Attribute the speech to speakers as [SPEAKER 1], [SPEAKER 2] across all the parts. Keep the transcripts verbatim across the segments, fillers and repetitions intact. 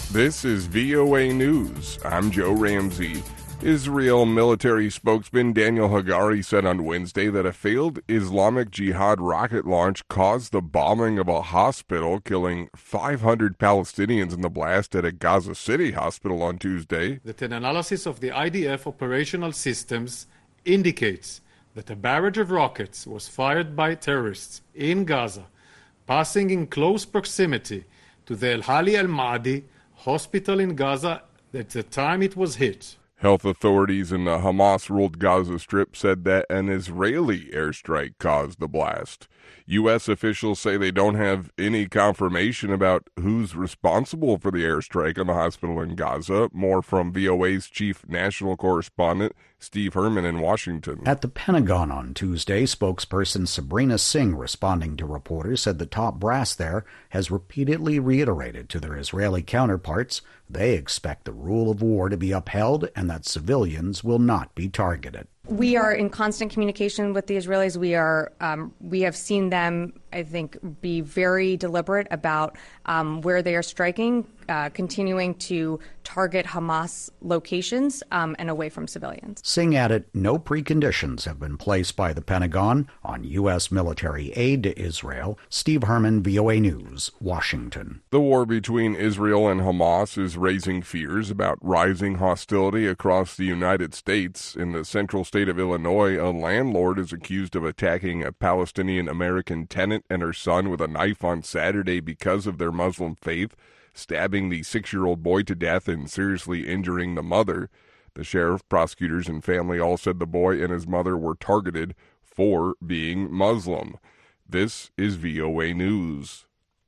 [SPEAKER 1] This is V O A News. I'm Joe Ramsey. Israel military spokesman Daniel Hagari said on Wednesday that a failed Islamic Jihad rocket launch caused the bombing of a hospital, killing five hundred Palestinians in the blast at a Gaza City hospital on Tuesday.
[SPEAKER 2] That an analysis of the I D F operational systems indicates that a barrage of rockets was fired by terrorists in Gaza, passing in close proximity to the El Hali Al Maadi hospital in Gaza at the time it was hit.
[SPEAKER 1] Health authorities in the Hamas-ruled Gaza Strip said that an Israeli airstrike caused the blast. U S officials say they don't have any confirmation about who's responsible for the airstrike on the hospital in Gaza. More from V O A's chief national correspondent, Steve Herman in Washington.
[SPEAKER 3] At the Pentagon on Tuesday, spokesperson Sabrina Singh, responding to reporters, said the top brass there has repeatedly reiterated to their Israeli counterparts they expect the rule of war to be upheld and that civilians will not be targeted.
[SPEAKER 4] We are in constant communication with the Israelis. We are, um, we have seen them, I think, be very deliberate about um, where they are striking, uh, continuing to target Hamas locations um, and away from civilians.
[SPEAKER 3] Singh added no preconditions have been placed by the Pentagon on U S military aid to Israel. Steve Herman, V O A News, Washington.
[SPEAKER 1] The war between Israel and Hamas is raising fears about rising hostility across the United States. In the central state of Illinois, a landlord is accused of attacking a Palestinian-American tenant and her son with a knife on Saturday because of their Muslim faith, stabbing the six-year-old boy to death and seriously injuring the mother. The sheriff, prosecutors, and family all said the boy and his mother were targeted for being Muslim. This is V O A News.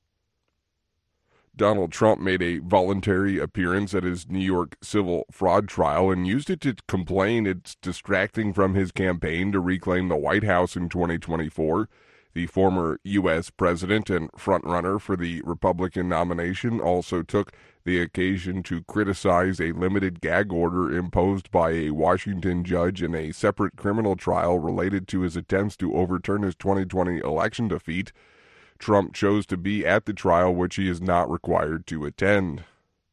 [SPEAKER 1] Donald Trump made a voluntary appearance at his New York civil fraud trial and used it to complain it's distracting from his campaign to reclaim the White House in twenty twenty-four. The former U S president and frontrunner for the Republican nomination also took the occasion to criticize a limited gag order imposed by a Washington judge in a separate criminal trial related to his attempts to overturn his twenty twenty election defeat. Trump chose to be at the trial, which he is not required to attend.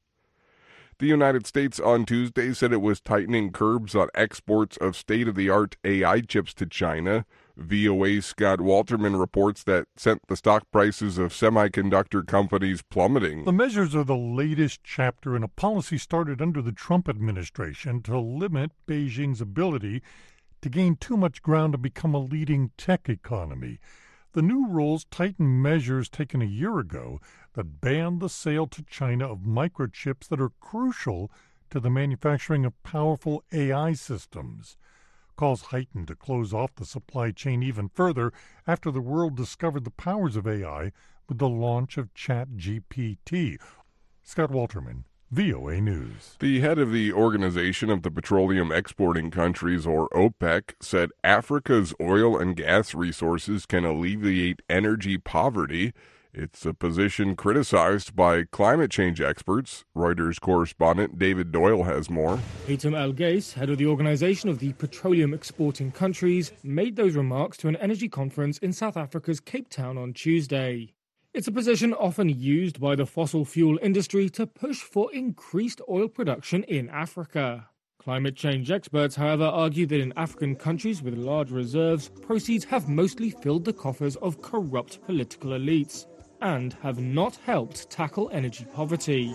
[SPEAKER 1] The United States on Tuesday said it was tightening curbs on exports of state-of-the-art A I chips to China. V O A's Scott Walterman reports that sent the stock prices of semiconductor companies plummeting.
[SPEAKER 5] The measures are the latest chapter in a policy started under the Trump administration to limit Beijing's ability to gain too much ground to become a leading tech economy. The new rules tighten measures taken a year ago that banned the sale to China of microchips that are crucial to the manufacturing of powerful A I systems. Calls heightened to close off the supply chain even further after the world discovered the powers of A I with the launch of ChatGPT. Scott Walterman, V O A News.
[SPEAKER 1] The head of the Organization of the Petroleum Exporting Countries, or OPEC, said Africa's oil and gas resources can alleviate energy poverty. It's a position criticized by climate change experts. Reuters correspondent David Doyle has more.
[SPEAKER 6] Hatem Al-Ghais, head of the Organization of the Petroleum Exporting Countries, made those remarks to an energy conference in South Africa's Cape Town on Tuesday. It's a position often used by the fossil fuel industry to push for increased oil production in Africa. Climate change experts, however, argue that in African countries with large reserves, proceeds have mostly filled the coffers of corrupt political elites and have not helped tackle energy poverty.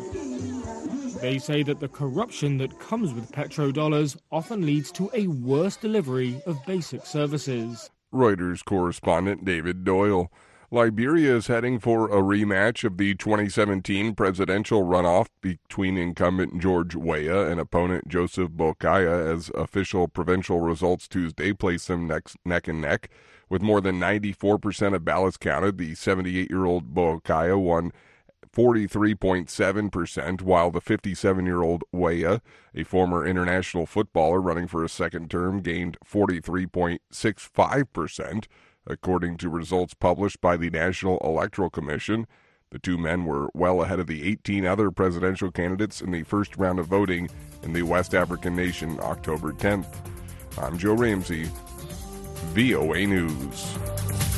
[SPEAKER 6] They say that the corruption that comes with petrodollars often leads to a worse delivery of basic services.
[SPEAKER 1] Reuters correspondent David Doyle. Liberia is heading for a rematch of the twenty seventeen presidential runoff between incumbent George Weah and opponent Joseph Boakai, as official provincial results Tuesday place them next, neck and neck. With more than ninety-four percent of ballots counted, the seventy-eight-year-old Boakai won forty-three point seven percent, while the fifty-seven-year-old Weah, a former international footballer running for a second term, gained forty-three point six five percent. According to results published by the National Electoral Commission, the two men were well ahead of the eighteen other presidential candidates in the first round of voting in the West African nation October tenth. I'm Joe Ramsey, V O A News.